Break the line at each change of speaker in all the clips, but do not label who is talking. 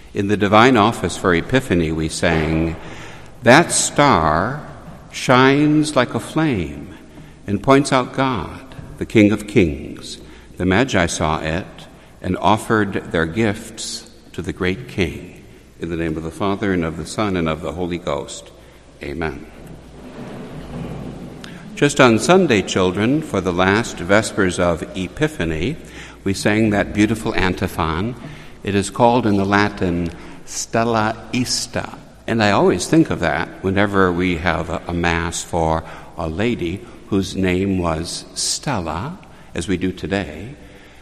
In the divine office for Epiphany, we sang, "That star shines like a flame and points out God, the King of Kings. The Magi saw it and offered their gifts to the great King. In the name of the Father, and of the Son, and of the Holy Ghost. Amen." Just on Sunday, children, for the last Vespers of Epiphany, we sang that beautiful antiphon. It is called in the Latin, Stella Ista. And I always think of that whenever we have a Mass for a lady whose name was Stella, as we do today.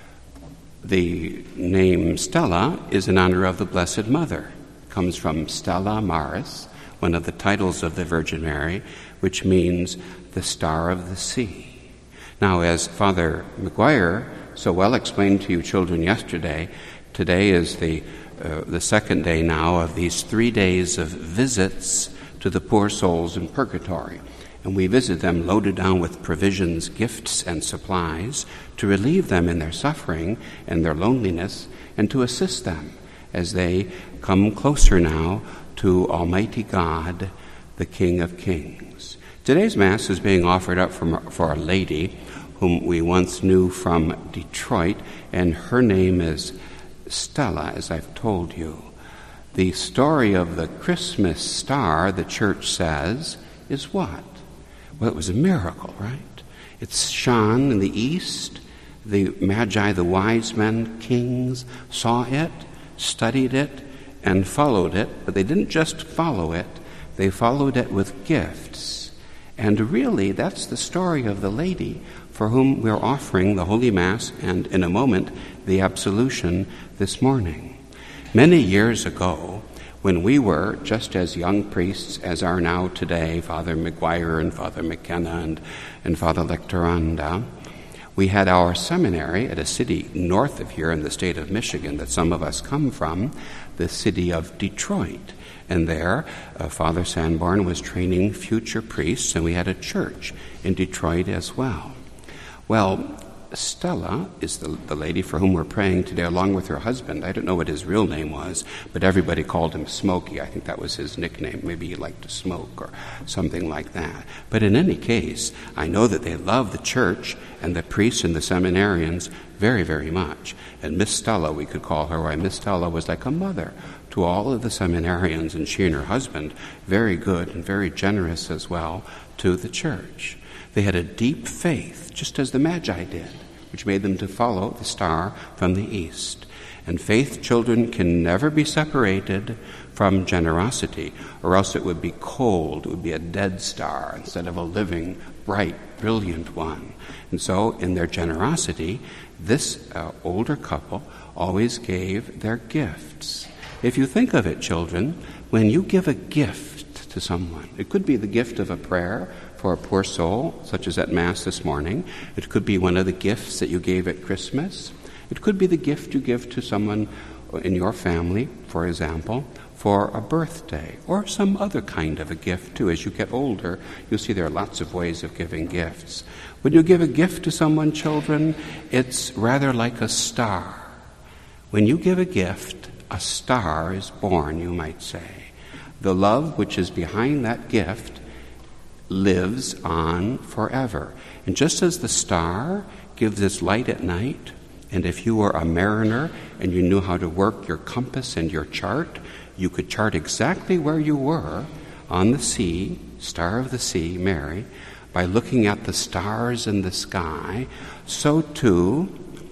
The name Stella is in honor of the Blessed Mother. It comes from Stella Maris, one of the titles of the Virgin Mary, which means the star of the sea. Now, as Father McGuire so well explained to you children yesterday, today is the second day now of these 3 days of visits to the poor souls in purgatory. And we visit them loaded down with provisions, gifts, and supplies to relieve them in their suffering and their loneliness, and to assist them as they come closer now to Almighty God, the King of Kings. Today's Mass is being offered up for a lady whom we once knew from Detroit, and her name is Stella, as I've told you. The story of the Christmas star, the Church says, is what? Well, it was a miracle, right? It shone in the east. The Magi, the wise men, kings, saw it, studied it, and followed it. But they didn't just follow it. They followed it with gifts. And really, that's the story of the lady for whom we're offering the Holy Mass and, in a moment, the absolution this morning. Many years ago, when we were just as young priests as are now today, Father McGuire and Father McKenna and Father Lectoranda, we had our seminary at a city north of here in the state of Michigan that some of us come from, the city of Detroit. And there, Father Sanborn was training future priests, and we had a church in Detroit as well. Well, Stella is the lady for whom we're praying today, along with her husband. I don't know what his real name was, but everybody called him Smokey. I think that was his nickname. Maybe he liked to smoke or something like that. But in any case, I know that they love the church and the priests and the seminarians very, very much. And Miss Stella, we could call her, why Miss Stella was like a mother to all of the seminarians, and she and her husband, very good and very generous as well to the church. They had a deep faith, just as the Magi did, which made them to follow the star from the east. And faith, children, can never be separated from generosity, or else it would be cold. It would be a dead star instead of a living, bright, brilliant one. And so, in their generosity, this older couple always gave their gifts. If you think of it, children, when you give a gift to someone, it could be the gift of a prayer for a poor soul, such as at Mass this morning. It could be one of the gifts that you gave at Christmas. It could be the gift you give to someone in your family, for example, for a birthday, or some other kind of a gift, too. As you get older, you'll see there are lots of ways of giving gifts. When you give a gift to someone, children, it's rather like a star. When you give a gift, a star is born, you might say. The love which is behind that gift lives on forever. And just as the star gives its light at night, and if you were a mariner and you knew how to work your compass and your chart, you could chart exactly where you were on the sea, star of the sea, Mary, by looking at the stars in the sky, so too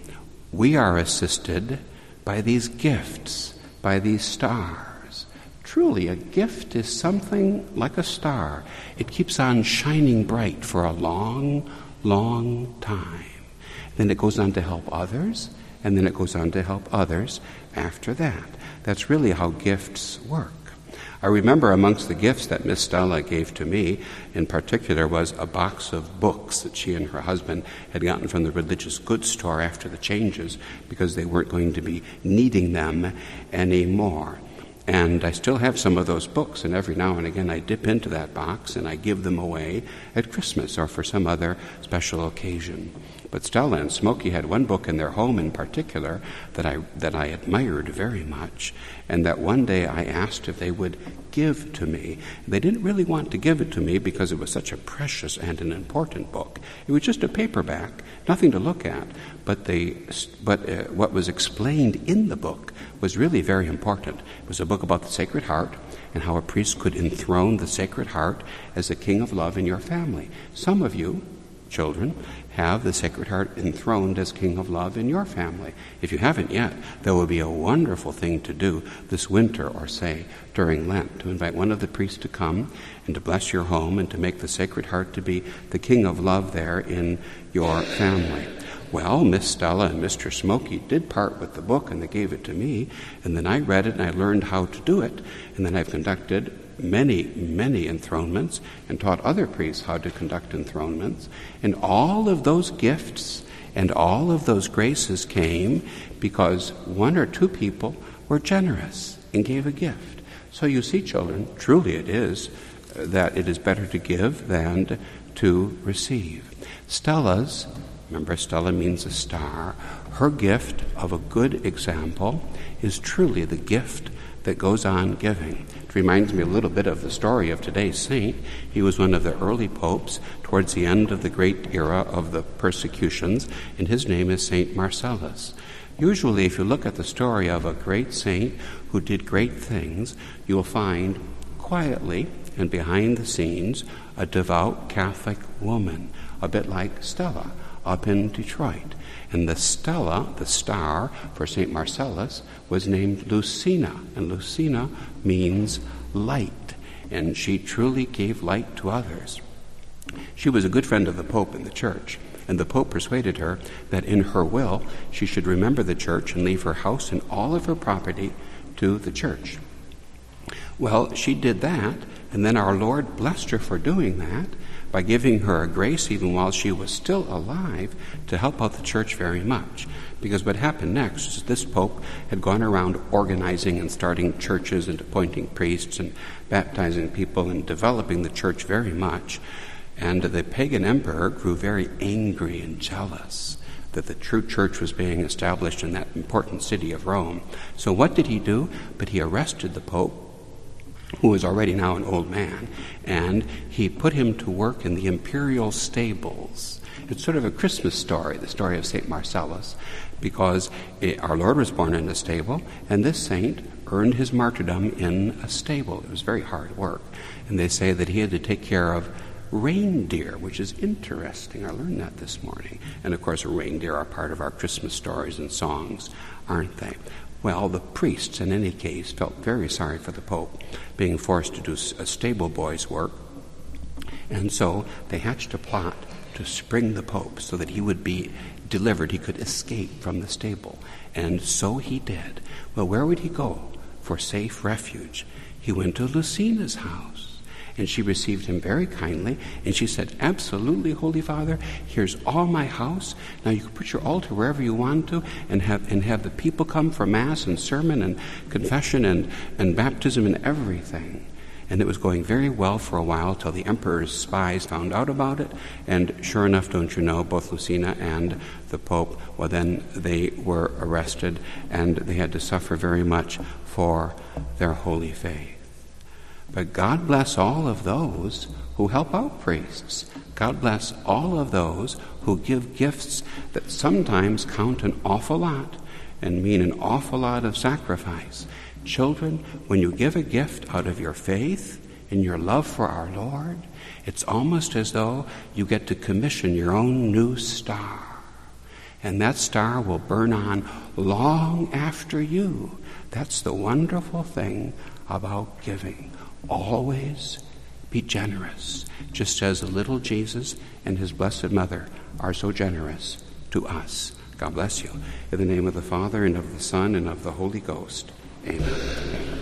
we are assisted by these gifts, by these stars. Truly, a gift is something like a star. It keeps on shining bright for a long, long time. Then it goes on to help others, and then it goes on to help others after that. That's really how gifts work. I remember amongst the gifts that Miss Stella gave to me, in particular, was a box of books that she and her husband had gotten from the religious goods store after the changes, because they weren't going to be needing them anymore. And I still have some of those books, and every now and again I dip into that box and I give them away at Christmas or for some other special occasion. But Stella and Smokey had one book in their home in particular that I admired very much, and that one day I asked if they would give to me. They didn't really want to give it to me because it was such a precious and an important book. It was just a paperback, nothing to look at, but what was explained in the book was really very important. It was a book about the Sacred Heart and how a priest could enthrone the Sacred Heart as the King of Love in your family. Some of you, children, have the Sacred Heart enthroned as King of Love in your family. If you haven't yet, that would be a wonderful thing to do this winter, or say during Lent, to invite one of the priests to come and to bless your home and to make the Sacred Heart to be the King of Love there in your family. Well, Miss Stella and Mr. Smokey did part with the book, and they gave it to me, and then I read it and I learned how to do it, and then I've conducted many enthronements and taught other priests how to conduct enthronements. And all of those gifts and all of those graces came because one or two people were generous and gave a gift. So you see, children, truly it is that it is better to give than to receive. Remember, Stella means a star. Her gift of a good example is truly the gift that goes on giving. It reminds me a little bit of the story of today's saint. He was one of the early popes towards the end of the great era of the persecutions, and his name is Saint Marcellus. Usually, if you look at the story of a great saint who did great things, you will find quietly and behind the scenes a devout Catholic woman, a bit like Stella up in Detroit. And the Stella, the star for St. Marcellus, was named Lucina, and Lucina means light, and she truly gave light to others. She was a good friend of the Pope in the church, and the Pope persuaded her that in her will she should remember the church and leave her house and all of her property to the church. Well, she did that, and then our Lord blessed her for doing that by giving her a grace even while she was still alive to help out the church very much. Because what happened next is this Pope had gone around organizing and starting churches and appointing priests and baptizing people and developing the church very much. And the pagan emperor grew very angry and jealous that the true church was being established in that important city of Rome. So what did he do? But he arrested the Pope, who was already now an old man, and he put him to work in the imperial stables. It's sort of a Christmas story, the story of St. Marcellus, because our Lord was born in a stable, and this saint earned his martyrdom in a stable. It was very hard work, and they say that he had to take care of reindeer, which is interesting. I learned that this morning. And of course, reindeer are part of our Christmas stories and songs, aren't they? Well, the priests, in any case, felt very sorry for the Pope being forced to do a stable boy's work. And so they hatched a plot to spring the Pope so that he would be delivered. He could escape from the stable. And so he did. Well, where would he go for safe refuge? He went to Lucina's house. And she received him very kindly, and she said, "Absolutely, Holy Father, here's all my house. Now you can put your altar wherever you want to, and have the people come for Mass and sermon and confession and baptism and everything." And it was going very well for a while till the emperor's spies found out about it, and sure enough, don't you know, both Lucina and the Pope, well then they were arrested, and they had to suffer very much for their holy faith. But God bless all of those who help out priests. God bless all of those who give gifts that sometimes count an awful lot and mean an awful lot of sacrifice. Children, when you give a gift out of your faith and your love for our Lord, it's almost as though you get to commission your own new star. And that star will burn on long after you. That's the wonderful thing about giving. Always be generous, just as the little Jesus and his blessed mother are so generous to us. God bless you. In the name of the Father, and of the Son, and of the Holy Ghost. Amen.